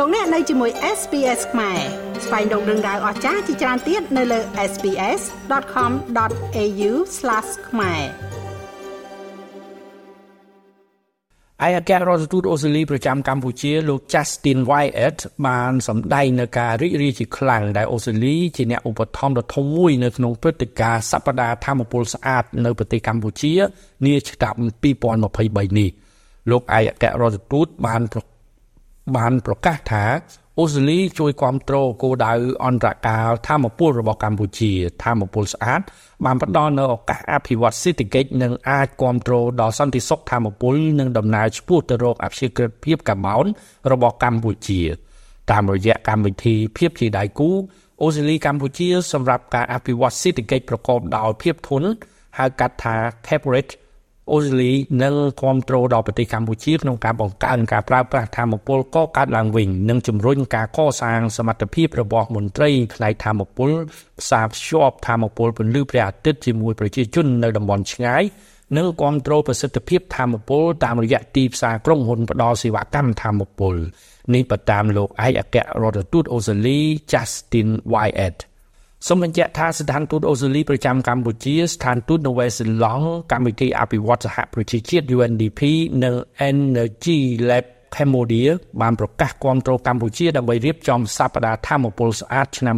លោកអ្នកនៅជាមួយ SPS ខ្មែរស្វែងរកដឹងដៅអស្ចារ្យជាច្រើនទៀតនៅលើ sps.com.au/ ខ្មែរឯអគ្គរដ្ឋទូតអូស្ត្រាលីប្រចាំកម្ពុជាលោក Justin Wyatt បានសម្ដែងនៅការរីករាយជាខ្លាំងដែលអូស្ត្រាលីជាអ្នកឧបត្ថម្ភដ៏ធំមួយនៅក្នុងព្រឹត្តិការណ៍សប្តាហ៍ថាមពលស្អាតនៅប្រទេសកម្ពុជានាឆ្នាំ2023នេះលោកឯកអគ្គរដ្ឋទូតបានប្រកាសថាអូស្ត្រាលីជួយគាំទ្រគោលដៅអន្តរការថាមពលរបស់កម្ពុជាថាមពលស្អាតបានផ្ដល់នូវឱកាសអភិវឌ្ឍសេដ្ឋកិច្ចនិងអាចគាំទ្រដល់សន្តិសុខថាមពលនិងដំណើរឆ្ពោះទៅរកអភិក្រិតភាពកាបូនរបស់កម្ពុជាតាមរយៈកម្មវិធីភាពជាដៃគូអូស្ត្រាលីកម្ពុជាសម្រាប់ការអភិវឌ្ឍសេដ្ឋកិច្ចប្រកបដោយភាពធន់ហៅកាត់ថា Corporateអូស្ត្រាលីនឹងគាំទ្រដល់ប្រទេសកម្ពុជាក្នុងការបង្កើនការប្រើប្រាស់ថាមពលកកើតឡើងវិញនិងជំរុញការកសាងសមត្ថភាពរបស់មន្ត្រីផ្នែកថាមពលផ្សារភ្ជាប់ថាមពលពន្លឺព្រះអាទិត្យជាមួយប្រជាជននៅតំបន់ឆ្ងាយនិងគាំទ្រប្រសិទ្ធភាពថាមពលតាមរយៈទីផ្សារក្រុមហ៊ុនផ្ដល់សេវាកម្មថាមពលនេះបើតាមលោកឯកអគ្គរដ្ឋទូតអូស្ត្រាលី Justin Wyattសូមបញ្ជាក់ថាស្ថានទូតអូស្ត្រាលីប្រចាំកម្ពុជាស្ថានទូតនៅវ៉េសិឡង់កម្មវិធីអភិវឌ្ឍសហប្រជាជាតិ UNDP និង Energy Lab Cambodia បានប្រកាសគាំទ្រកម្ពុជាដើម្បីរៀបចំសប្តាហ៍ថាមពលស្អាតឆ្នាំ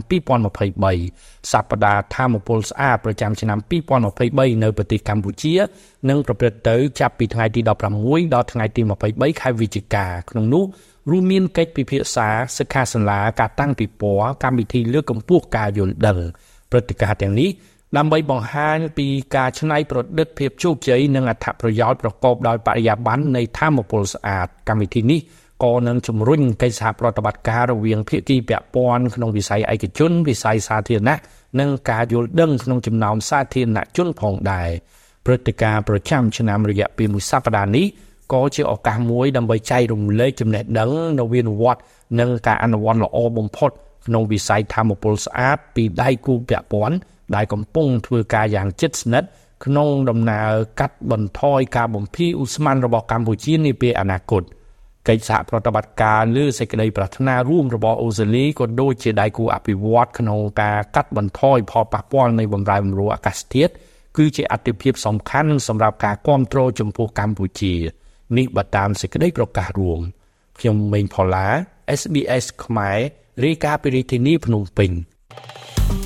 2023សប្តាហ៍ថាមពលស្អាតប្រចាំឆ្នាំ2023នៅប្រទេសកម្ពុជានឹងប្រព្រឹត្តទៅចាប់ពីថ្ងៃទី16ដល់ថ្ងៃទី23ខែវិច្ឆិកាក្នុងនោះរួមមានកិច្ចពិភាក្សាសិក្ខាសាលាការតាំងពិព័រណ៍កម្មវិធីលើកកម្ពស់ការយល់ដឹងព្រឹត្តិការណ៍ទាំងនេះដើម្បីបង្ហាញពីការច្នៃប្រឌិតភាពជោគជ័យនិងអត្ថប្រយោជន៍ប្រកបដោយបរិយាបន្ននៃថាមពលស្អាតកម្មវិធីនេះក៏នឹងជំរុញកិច្ចសហប្រតិបត្តិការរវាងភាគីពាក់ព័ន្ធក្នុងវិស័យឯកជនវិស័យសាធារណៈនិងការយល់ដឹងក្នុងចំណោមសាធារណជនផងដែរព្រឹត្តិការណ៍ប្រចាំឆ្នាំរយៈពេលមួយសប្តាហ៍នេះក៏ជាឱកាសមួយដើម្បីចែករំលែកចំណេះដឹងនវានុវត្តន៍និងការអនុវត្តល្អបំផុតក្នុងវិស័យថាមពលស្អាតពីដៃគូពាក់ព័ន្ធដែលកំពុងធ្វើការយ៉ាងជិតស្និទ្ធក្នុងដំណើរកាត់បន្ថយការបំភាយឧស្ម័នរបស់កម្ពុជានាពេលអនាគតកិច្ចសហប្រតិបត្តិការលើសេចក្តីប្រាថ្នារួមរបស់អូស្ត្រាលីក៏ដូចជាដៃគូអភិវឌ្ឍក្នុងការកាត់បន្ថយផលប៉ះពាល់នៃបម្រែបម្រួលអាកាសធាតុគឺជាអាទិភាពសំខាន់សម្រាប់ការគាំទ្រចំពោះកម្ពុជានេះបើតាមសេចក្តីប្រកាសរួមខ្ញុំមេងផល្លា SBS ខ្មែររាយការណ៍ពីរាជធានីភ្នំពេញ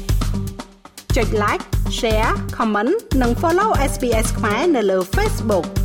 ចុច like share comment និង follow SBS ខ្មែរនៅលើ Facebook